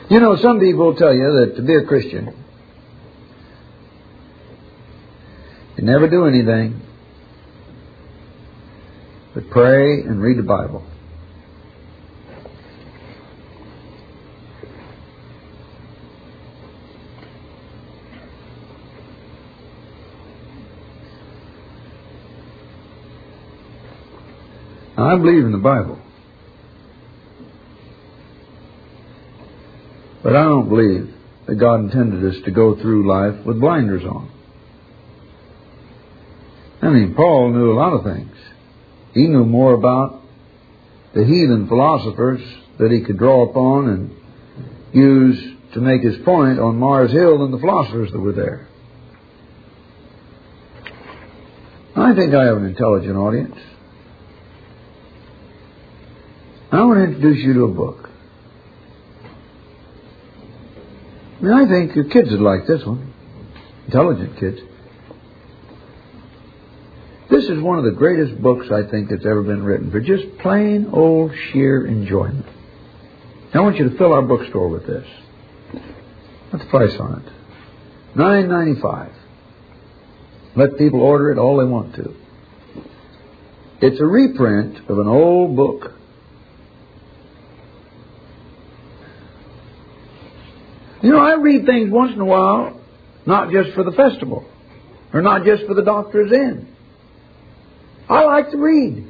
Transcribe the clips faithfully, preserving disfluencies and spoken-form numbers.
You know, some people will tell you that to be a Christian, you never do anything but pray and read the Bible. Now, I believe in the Bible, but I don't believe that God intended us to go through life with blinders on. I mean, Paul knew a lot of things. He knew more about the heathen philosophers that he could draw upon and use to make his point on Mars Hill than the philosophers that were there. I think I have an intelligent audience. I want to introduce you to a book. I mean, I think your kids would like this one. Intelligent kids. This is one of the greatest books I think that's ever been written for just plain old sheer enjoyment. I want you to fill our bookstore with this. What's the price on it? nine ninety-five. Let people order it all they want to. It's a reprint of an old book. You know, I read things once in a while, not just for the festival, or not just for the doctor's inn. I like to read.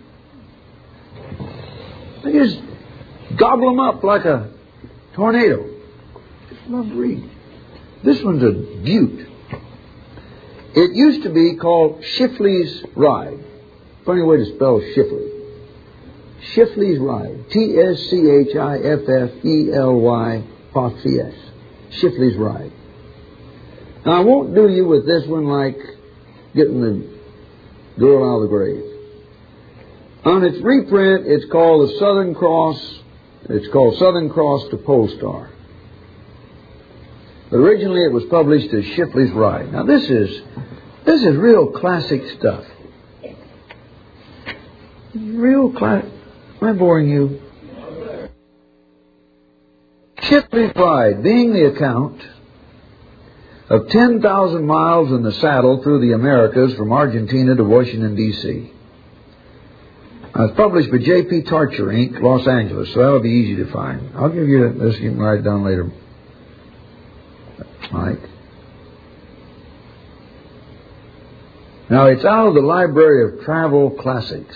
I just gobble them up like a tornado. I just love to read. This one's a beaut. It used to be called Shifley's Ride. Funny way to spell Shifley. Shifley's Ride. T S C H I F F E L Y apostrophe S. Shifley's Ride. Now, I won't do you with this one like getting the girl out of the grave. On its reprint, it's called the Southern Cross. It's called Southern Cross to Pole Star. But originally, it was published as Shifley's Ride. Now, this is this is real classic stuff. Real classic. Am I boring you? Shifley's Ride, being the account of ten thousand miles in the saddle through the Americas from Argentina to Washington, D C It's published by J P Tarcher, Incorporated, Los Angeles, so that'll be easy to find. I'll give you this, you can write it down later, Mike. Now, it's out of the Library of Travel Classics.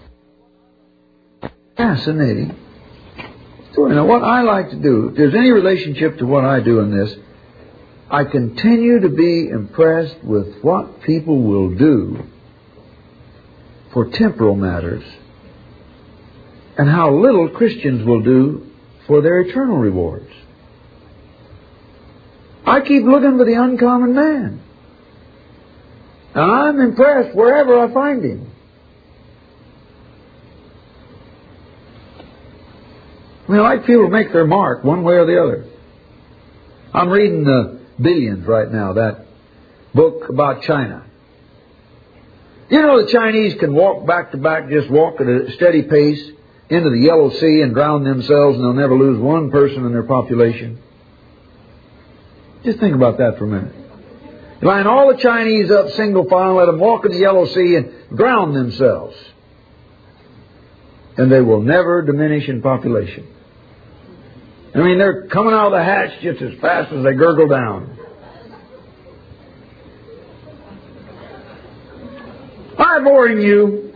Fascinating. So, you know, what I like to do, if there's any relationship to what I do in this, I continue to be impressed with what people will do for temporal matters and how little Christians will do for their eternal rewards. I keep looking for the uncommon man. And I'm impressed wherever I find him. I mean, I like people to make their mark one way or the other. I'm reading the Billions right now, that book about China. You know, the Chinese can walk back to back, just walk at a steady pace into the Yellow Sea and drown themselves, and they'll never lose one person in their population. Just think about that for a minute. Line all the Chinese up single file, let them walk in the Yellow Sea and drown themselves. And they will never diminish in population. I mean, they're coming out of the hatch just as fast as they gurgle down. I'm boring you.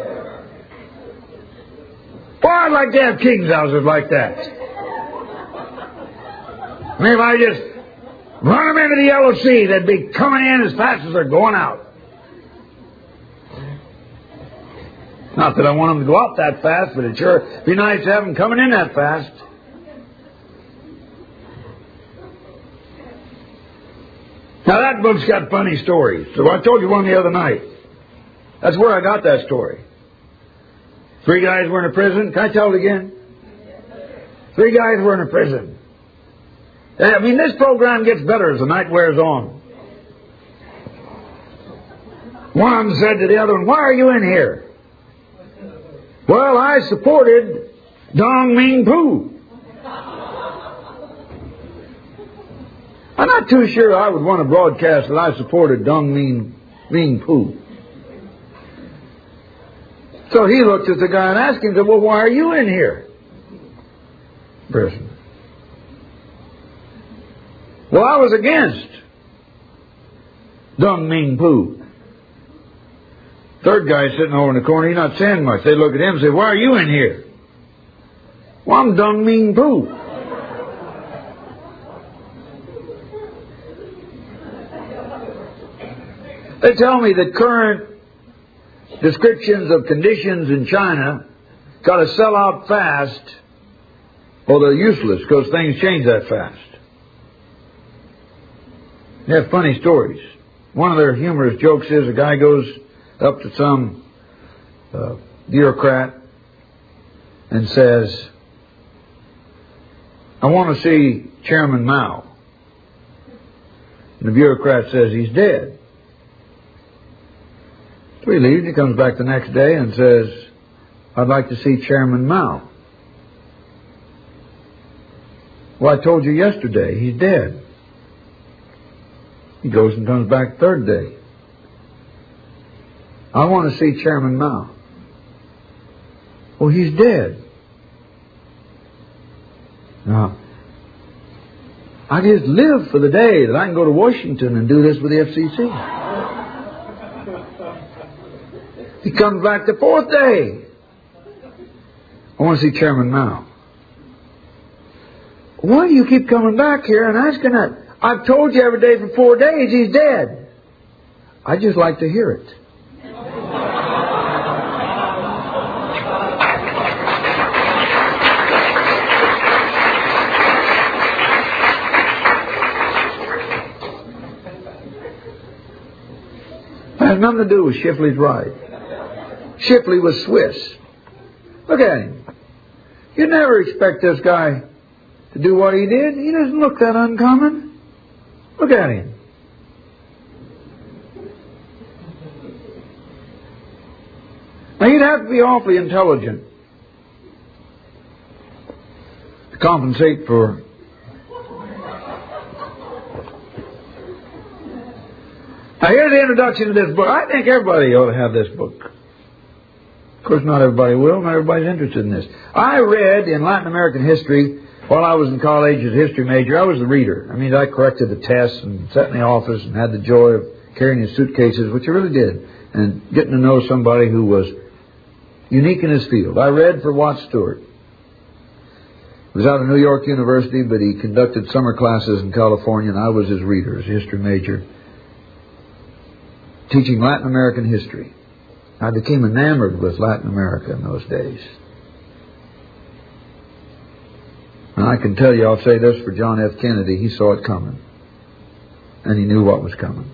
Boy, I'd like to have king's houses like that. I mean, if I just run them into the Yellow Sea, they'd be coming in as fast as they're going out. Not that I want them to go out that fast, but it'd sure be nice to have them coming in that fast. Now, that book's got funny stories. So I told you one the other night. That's where I got that story. Three guys were in a prison. Can I tell it again? Three guys were in a prison. I mean, this program gets better as the night wears on. One said to the other one, "Why are you in here?" "Well, I supported Dong Ming Poo." I'm not too sure I would want to broadcast that I supported Dong Ming, Ming Poo. So he looked at the guy and asked him, well, why are you in here? Person. Well, I was against Dong Ming Poo. Third guy sitting over in the corner, he's not saying much. They look at him and say, why are you in here? Well, I'm Dong Ming Poo. They tell me that current descriptions of conditions in China got to sell out fast or they're useless because things change that fast. They have funny stories. One of their humorous jokes is a guy goes up to some uh, bureaucrat and says, I want to see Chairman Mao. And the bureaucrat says he's dead. So he leaves and he comes back the next day and says, I'd like to see Chairman Mao. Well, I told you yesterday, he's dead. He goes and comes back the third day. I want to see Chairman Mao. Well, he's dead. Now, I just live for the day that I can go to Washington and do this with the F C C. He comes back the fourth day. I want to see Chairman Mao. Why do you keep coming back here and asking that? I've told you every day for four days he's dead. I just like to hear it. It has nothing to do with Shipley's ride. Shipley was Swiss. Look at him. You never expect this guy to do what he did. He doesn't look that uncommon. Look at him. Now, you'd have to be awfully intelligent to compensate for Now, here's the introduction to this book. I think everybody ought to have this book. Of course, not everybody will. Not everybody's interested in this. I read in Latin American history while I was in college as a history major. I was the reader. I mean, I corrected the tests and sat in the office and had the joy of carrying his suitcases, which I really did, and getting to know somebody who was unique in his field. I read for Watt Stewart. He was out of New York University, but he conducted summer classes in California, and I was his reader as a history major, teaching Latin American history. I became enamored with Latin America in those days. And I can tell you, I'll say this for John F. Kennedy, he saw it coming. And he knew what was coming.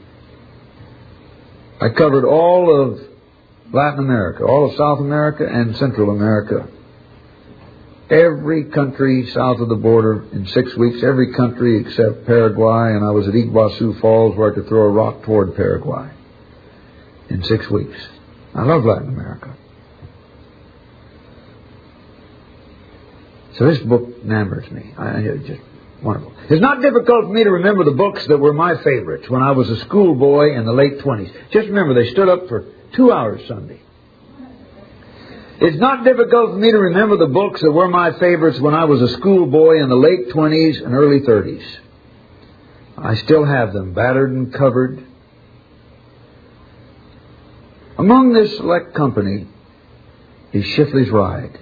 I covered all of Latin America, all of South America and Central America. Every country south of the border in six weeks, every country except Paraguay, and I was at Iguazu Falls where I could throw a rock toward Paraguay in six weeks. I love Latin America. So this book enamors me. I, it's just wonderful. It's not difficult for me to remember the books that were my favorites when I was a schoolboy in the late twenties. Just remember, they stood up for two hours Sunday. It's not difficult for me to remember the books that were my favorites when I was a schoolboy in the late twenties and early thirties. I still have them, battered and covered. Among this select company is Shipley's Ride.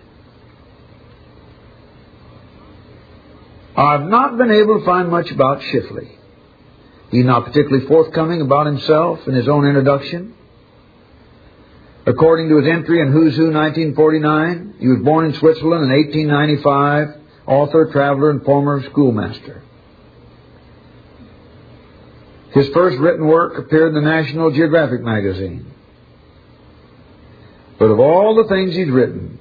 I've not been able to find much about Shipley. He's not particularly forthcoming about himself in his own introduction. According to his entry in Who's Who nineteen forty-nine, he was born in Switzerland in eighteen ninety-five, author, traveler, and former schoolmaster. His first written work appeared in the National Geographic magazine. But of all the things he's written,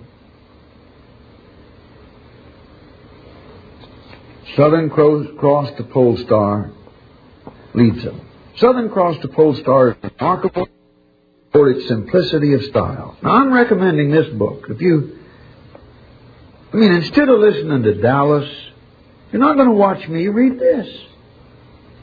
Southern Cross to Pole Star leads him. Southern Cross to Pole Star is remarkable for its simplicity of style. Now, I'm recommending this book. If you, I mean, instead of listening to Dallas, you're not going to watch me, read this.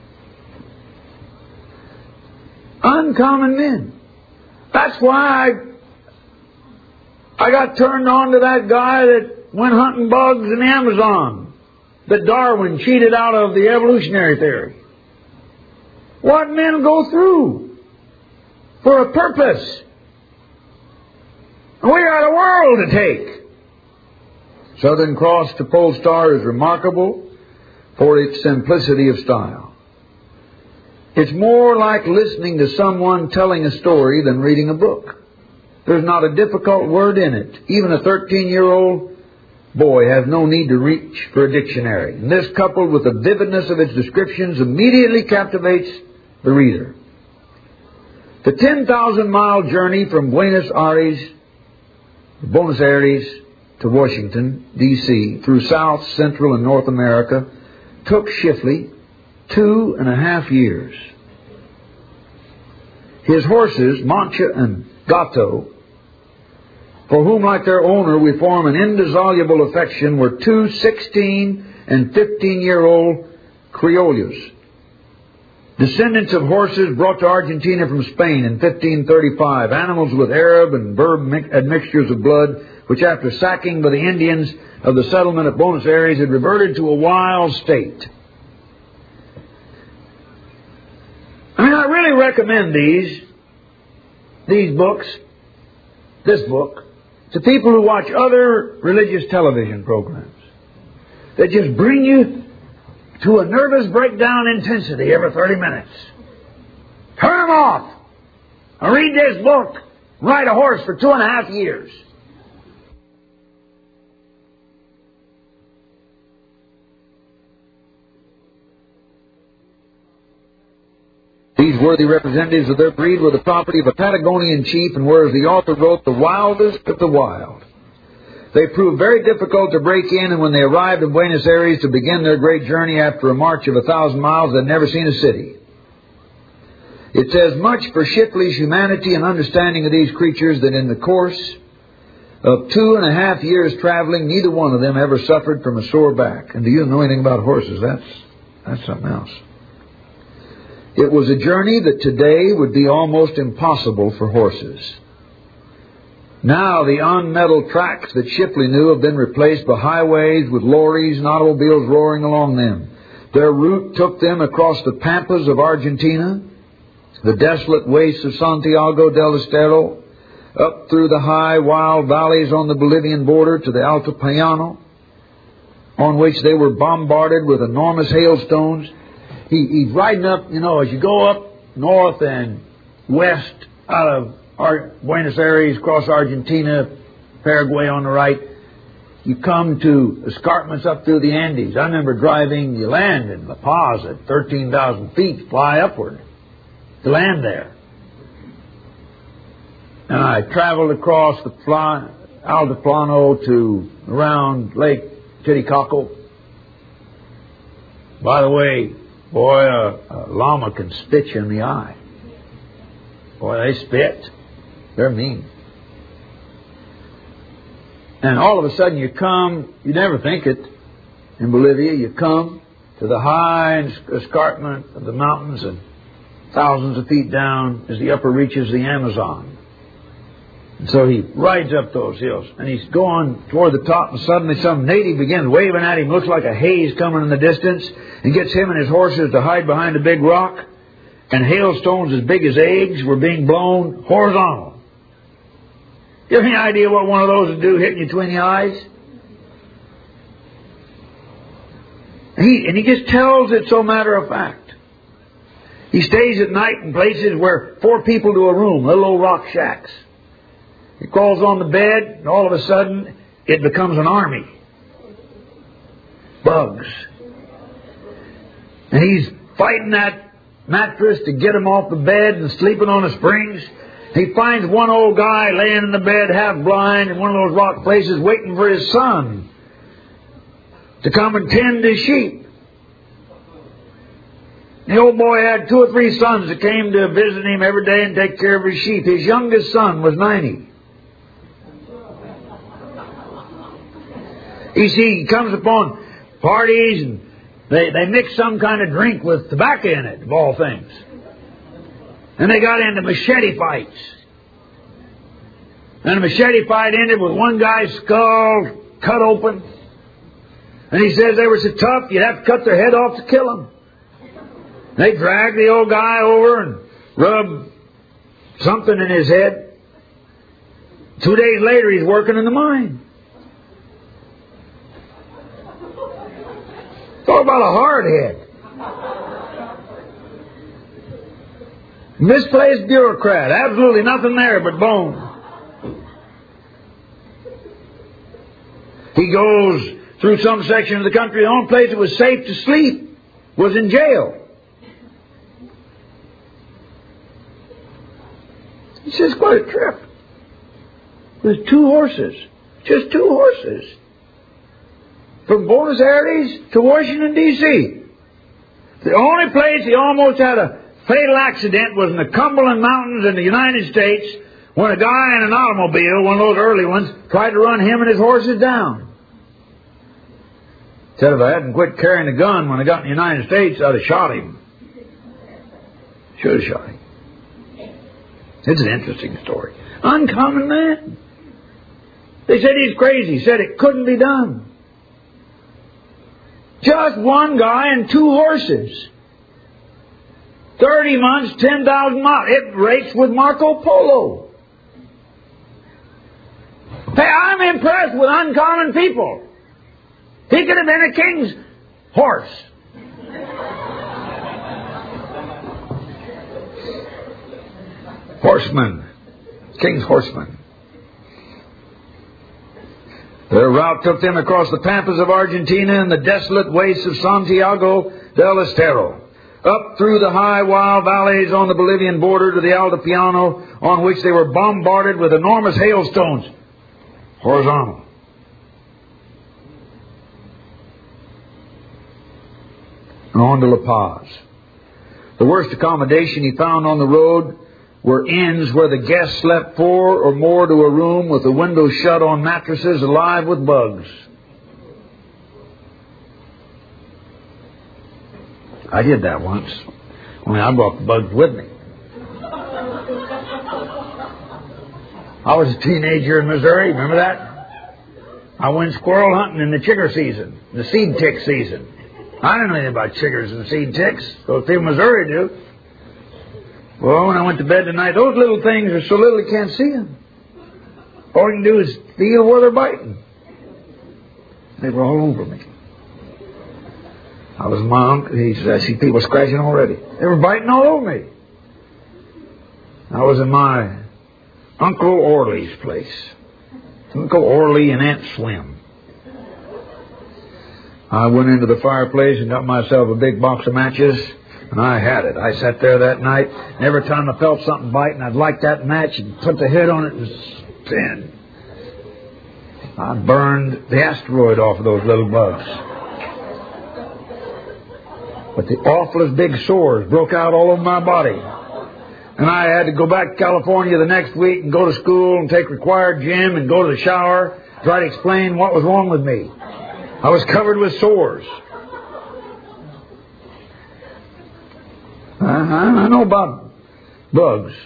Uncommon men. That's why I, I got turned on to that guy that went hunting bugs in the Amazon, that Darwin cheated out of the evolutionary theory. What men go through for a purpose. We got a world to take. Southern Cross to Pole Star is remarkable for its simplicity of style. It's more like listening to someone telling a story than reading a book. There's not a difficult word in it. Even a thirteen-year-old boy has no need to reach for a dictionary. And this, coupled with the vividness of its descriptions, immediately captivates the reader. The ten thousand mile journey from Buenos Aires, Buenos Aires to Washington, D C, through South, Central, and North America, took Schiffley two and a half years. His horses, Mancha and Gato, for whom, like their owner, we form an indissoluble affection, were two sixteen and fifteen-year-old criollos, descendants of horses brought to Argentina from Spain in fifteen thirty-five, animals with Arab and Berber admixtures of blood, which after sacking by the Indians of the settlement at Buenos Aires had reverted to a wild state. I mean, I really recommend these, these books, this book, to people who watch other religious television programs that just bring you to a nervous breakdown intensity every thirty minutes. Turn them off and read this book. Ride a horse for two and a half years. These worthy representatives of their breed were the property of a Patagonian chief, and were, as the author wrote, the wildest of the wild. They proved very difficult to break in, and when they arrived in Buenos Aires to begin their great journey after a march of a thousand miles, they'd never seen a city. It says much for Schiffley's humanity and understanding of these creatures that in the course of two and a half years traveling, neither one of them ever suffered from a sore back. And do you know anything about horses? That's, that's something else. It was a journey that today would be almost impossible for horses. Now the unmetalled tracks that Schiffley knew have been replaced by highways with lorries and automobiles roaring along them. Their route took them across the pampas of Argentina, the desolate wastes of Santiago del Estero, up through the high, wild valleys on the Bolivian border to the Alto Payano, on which they were bombarded with enormous hailstones. He, he's riding up, you know, as you go up north and west out of Ar- Buenos Aires, across Argentina, Paraguay on the right, you come to escarpments up through the Andes. I remember driving, you land in La Paz at thirteen thousand feet, fly upward to land there. And I traveled across the fly, Altiplano to around Lake Titicaca. By the way, boy, a, a llama can spit you in the eye. Boy, they spit. They're mean. And all of a sudden you come, you never think it, in Bolivia, you come to the high escarpment of the mountains, and thousands of feet down is the upper reaches of the Amazon. And so he rides up those hills, and he's going toward the top, and suddenly some native begins waving at him, looks like a haze coming in the distance, and gets him and his horses to hide behind a big rock, and hailstones as big as eggs were being blown horizontal. You have any idea what one of those would do, hitting you between the eyes? And he, and he just tells it so matter of fact. He stays at night in places where four people to a room, little old rock shacks. He crawls on the bed, and all of a sudden, it becomes an army. Bugs. And he's fighting that mattress to get him off the bed and sleeping on the springs. He finds one old guy laying in the bed, half blind, in one of those rock places, waiting for his son to come and tend his sheep. The old boy had two or three sons that came to visit him every day and take care of his sheep. His youngest son was ninety. You see, he comes upon parties and they, they mix some kind of drink with tobacco in it, of all things. And they got into machete fights. And the machete fight ended with one guy's skull cut open. And he says they were so tough, you'd have to cut their head off to kill them. They dragged the old guy over and rubbed something in his head. Two days later, he's working in the mine. Talk about a hard head. Misplaced bureaucrat. Absolutely nothing there but bone. He goes through some section of the country. The only place it was safe to sleep was in jail. He says, quite a trip. With two horses. Just two horses. From Buenos Aires to Washington, D C The only place he almost had a fatal accident was in the Cumberland Mountains in the United States when a guy in an automobile, one of those early ones, tried to run him and his horses down. Said if I hadn't quit carrying a gun when I got in the United States, I'd have shot him. Should have shot him. It's an interesting story. Uncommon man. They said he's crazy. Said it couldn't be done. Just one guy and two horses. Thirty months, ten thousand miles. It rates with Marco Polo. Hey, I'm impressed with uncommon people. He could have been a king's horse. Horseman. King's horseman. Their route took them across the pampas of Argentina and the desolate wastes of Santiago del Estero, up through the high, wild valleys on the Bolivian border to the Altiplano, on which they were bombarded with enormous hailstones, horizontal. And on to La Paz. The worst accommodation he found on the road were inns where the guests slept four or more to a room with the windows shut on mattresses alive with bugs. I did that once. Only I brought the bugs with me. I was a teenager in Missouri. Remember that? I went squirrel hunting in the chigger season, the seed tick season. I didn't know anything about chiggers and seed ticks. Those people in Missouri do. Well, when I went to bed tonight, those little things are so little you can't see them. All you can do is feel where they're biting. They were all over me. I was my uncle. He said, I see people scratching already. They were biting all over me. I was in my Uncle Orley's place. Uncle Orley and Aunt Slim. I went into the fireplace and got myself a big box of matches, and I had it. I sat there that night, and every time I felt something biting, I'd light that match and put the head on it and spin. I burned the asteroid off of those little bugs. But the awfulest big sores broke out all over my body. And I had to go back to California the next week and go to school and take required gym and go to the shower, try to explain what was wrong with me. I was covered with sores. Uh-huh. I know about bugs.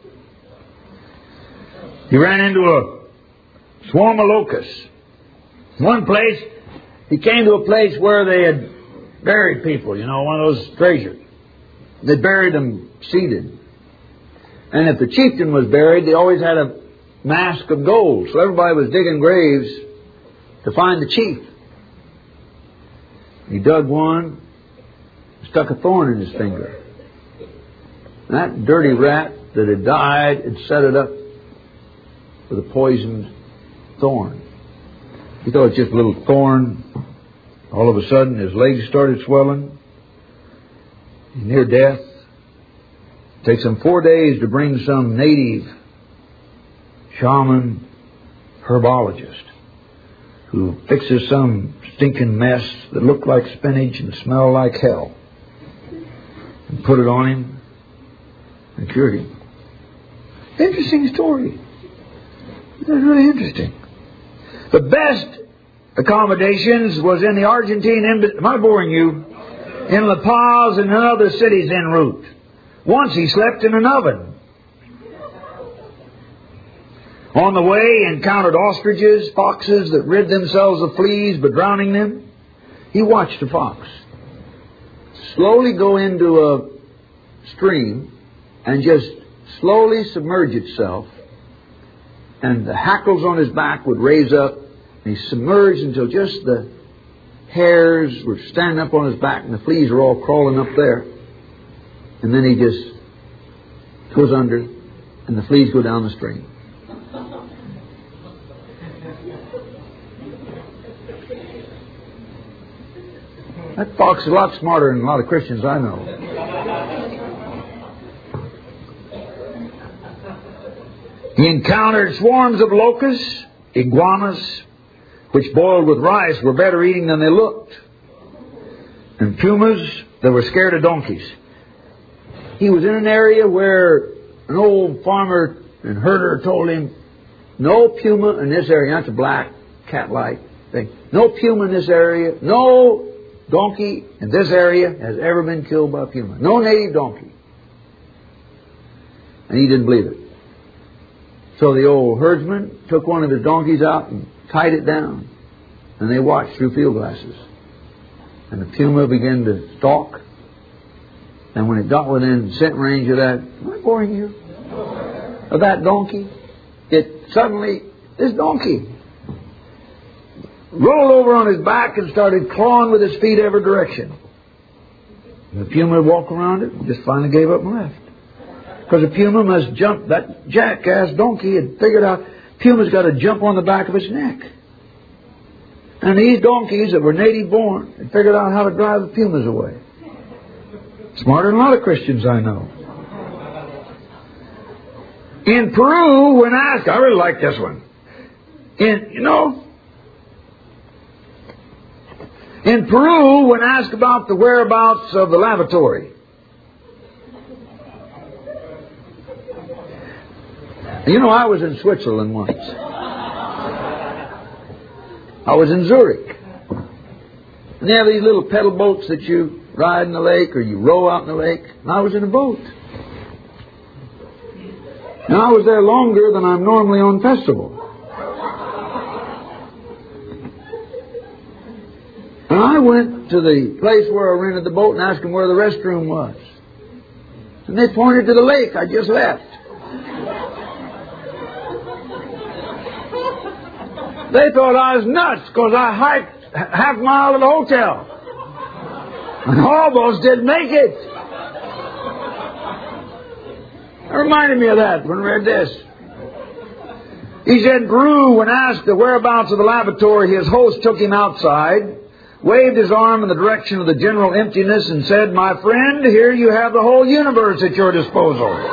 He ran into a swarm of locusts. One place, he came to a place where they had buried people, you know, one of those treasures. They buried them seated. And if the chieftain was buried, they always had a mask of gold. So everybody was digging graves to find the chief. He dug one, stuck a thorn in his finger. And that dirty rat that had died had set it up with a poisoned thorn. He thought it was just a little thorn. All of a sudden, his legs started swelling. He's near death. It takes him four days to bring some native shaman herbologist who fixes some stinking mess that looked like spinach and smelled like hell and put it on him and cured him. Interesting story. That's really interesting. The best accommodations was in the Argentine embassy. Am I boring you? In La Paz and in other cities en route. Once he slept in an oven. On the way, he encountered ostriches, foxes that rid themselves of fleas by drowning them. He watched a fox slowly go into a stream and just slowly submerge itself, and the hackles on his back would raise up, and he submerged until just the hairs were standing up on his back and the fleas are all crawling up there. And then he just goes under and the fleas go down the stream. That fox is a lot smarter than a lot of Christians I know. He encountered swarms of locusts, iguanas, which boiled with rice were better eating than they looked, and pumas that were scared of donkeys. He was in an area where an old farmer and herder told him, no puma in this area. That's a black cat-like thing. No puma in this area. No donkey in this area has ever been killed by a puma. No native donkey. And he didn't believe it. So the old herdsman took one of his donkeys out and tied it down. And they watched through field glasses. And the puma began to stalk. And when it got within scent range of that, am I boring you? Of that donkey, it suddenly, this donkey rolled over on his back and started clawing with his feet every direction. And the puma walked around it and just finally gave up and left. Because the puma must jump, that jackass donkey had figured out, puma's got to jump on the back of its neck. And these donkeys that were native born had figured out how to drive the pumas away. Smarter than a lot of Christians I know. In Peru, when asked, I really like this one. In, you know, in Peru, when asked about the whereabouts of the lavatory, you know, I was in Switzerland once. I was in Zurich. And they have these little pedal boats that you ride in the lake or you row out in the lake. And I was in a boat. And I was there longer than I'm normally on festival. And I went to the place where I rented the boat and asked them where the restroom was. And they pointed to the lake I just left. They thought I was nuts because I hiked half a mile to the hotel. And almost didn't make it. It reminded me of that when I read this. He said, Peru, when asked the whereabouts of the lavatory, his host took him outside, waved his arm in the direction of the general emptiness and said, my friend, here you have the whole universe at your disposal.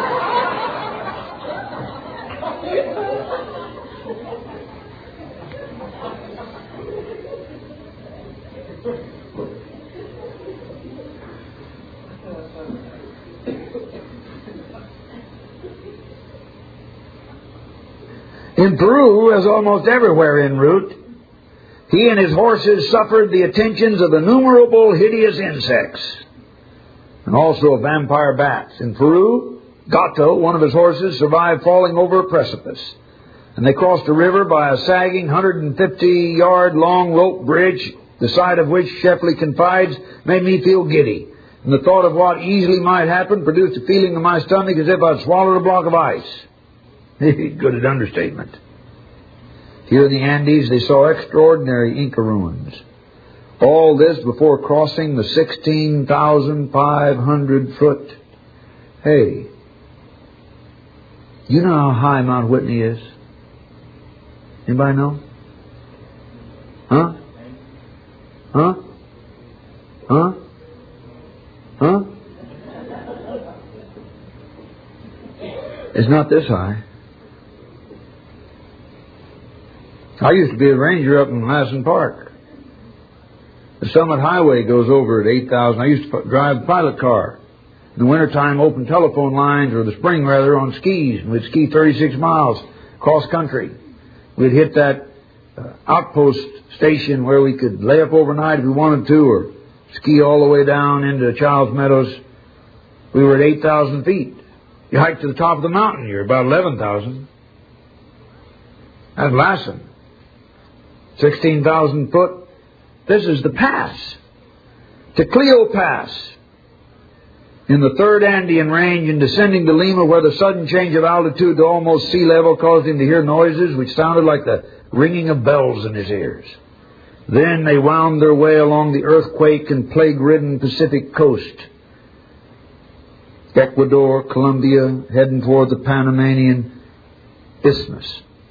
In Peru, as almost everywhere en route, he and his horses suffered the attentions of innumerable hideous insects and also of vampire bats. In Peru, Gato, one of his horses, survived falling over a precipice. And they crossed a river by a sagging one hundred fifty yard long rope bridge, the sight of which, Sheffley confides, made me feel giddy. And the thought of what easily might happen produced a feeling in my stomach as if I'd swallowed a block of ice. Good at understatement. Here in the Andes, they saw extraordinary Inca ruins. All this before crossing the sixteen thousand five hundred foot. Hey, you know how high Mount Whitney is? Anybody know? Huh? Huh? Huh? Huh? It's not this high. I used to be a ranger up in Madison Park. The Summit Highway goes over at eight thousand. I used to drive a pilot car. In the wintertime, open telephone lines, or the spring rather, on skis. And we'd ski thirty-six miles cross country. We'd hit that uh, outpost station where we could lay up overnight if we wanted to, or ski all the way down into Childs Meadows. We were at eight thousand feet. You hike to the top of the mountain, you're about eleven thousand. That's Lassen. sixteen thousand foot. This is the pass. Tecleo Pass. In the third Andean range and descending to Lima, where the sudden change of altitude to almost sea level caused him to hear noises which sounded like the ringing of bells in his ears. Then they wound their way along the earthquake and plague-ridden Pacific coast. Ecuador, Colombia, heading toward the Panamanian Isthmus.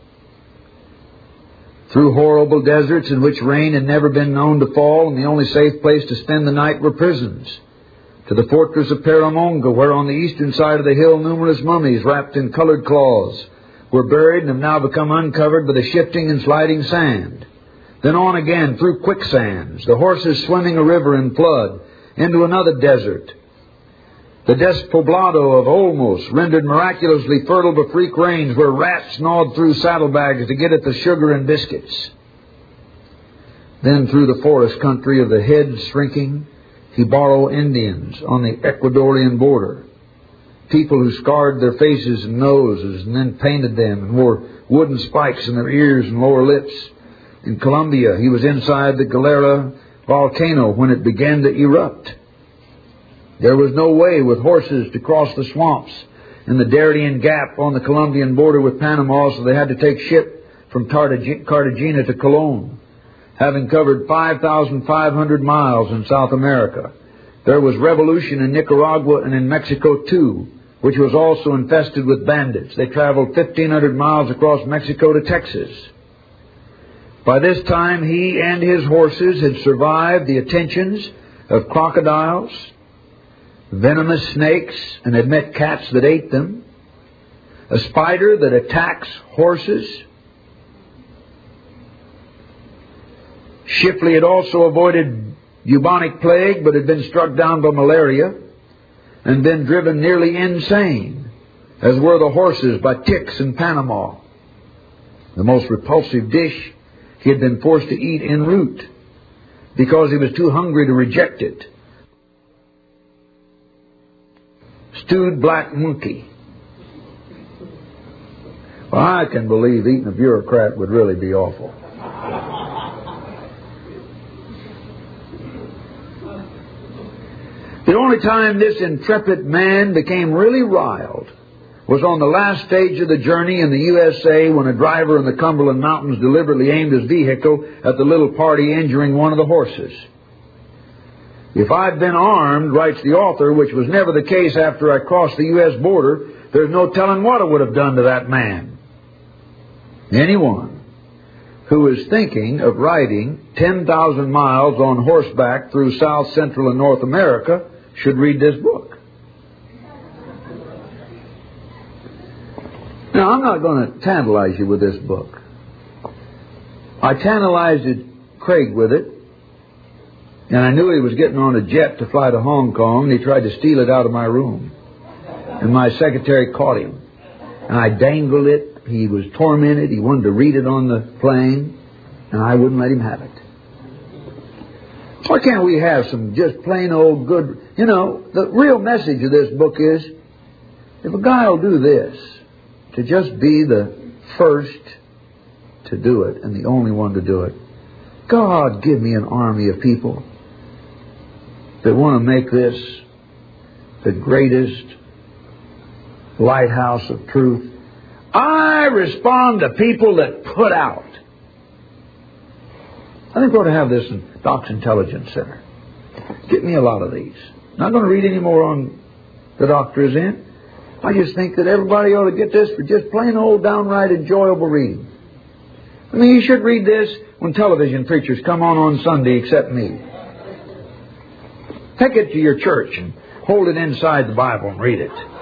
Through horrible deserts in which rain had never been known to fall, and the only safe place to spend the night were prisons. To the fortress of Paramonga, where on the eastern side of the hill numerous mummies wrapped in colored cloths were buried and have now become uncovered by the shifting and sliding sand. Then on again through quicksands, the horses swimming a river in flood, into another desert. The despoblado of Olmos, rendered miraculously fertile by freak rains, where rats gnawed through saddlebags to get at the sugar and biscuits. Then through the forest country of the head shrinking Jibaro Indians on the Ecuadorian border. People who scarred their faces and noses and then painted them and wore wooden spikes in their ears and lower lips. In Colombia, he was inside the Galera volcano when it began to erupt. There was no way with horses to cross the swamps in the Darien Gap on the Colombian border with Panama, so they had to take ship from Cartagena to Colón. Having covered five thousand five hundred miles in South America, there was revolution in Nicaragua and in Mexico too, which was also infested with bandits. They traveled fifteen hundred miles across Mexico to Texas. By this time, he and his horses had survived the attentions of crocodiles, venomous snakes, and had met cats that ate them, a spider that attacks horses. Shipley had also avoided bubonic plague, but had been struck down by malaria and been driven nearly insane, as were the horses by ticks in Panama. The most repulsive dish he had been forced to eat en route because he was too hungry to reject it. Stewed black monkey. Well, I can believe eating a bureaucrat would really be awful. The only time this intrepid man became really riled was on the last stage of the journey in the U S A, when a driver in the Cumberland Mountains deliberately aimed his vehicle at the little party, injuring one of the horses. If I'd been armed, writes the author, which was never the case after I crossed the U S border, there's no telling what I would have done to that man. Anyone who is thinking of riding ten thousand miles on horseback through South Central and North America should read this book. Now, I'm not going to tantalize you with this book. I tantalized Craig with it, and I knew he was getting on a jet to fly to Hong Kong, and he tried to steal it out of my room. And my secretary caught him. And I dangled it. He was tormented. He wanted to read it on the plane, and I wouldn't let him have it. Why can't we have some just plain old good... You know, the real message of this book is, if a guy will do this, to just be the first to do it and the only one to do it, God, give me an army of people that want to make this the greatest lighthouse of truth. I respond to people that put out. I think we ought to have this in Doc's Intelligence Center. Get me a lot of these. Not going to read any more on the Doctor is in. I just think that everybody ought to get this for just plain old downright enjoyable reading. I mean, you should read this when television preachers come on on Sunday, except me. Take it to your church and hold it inside the Bible and read it.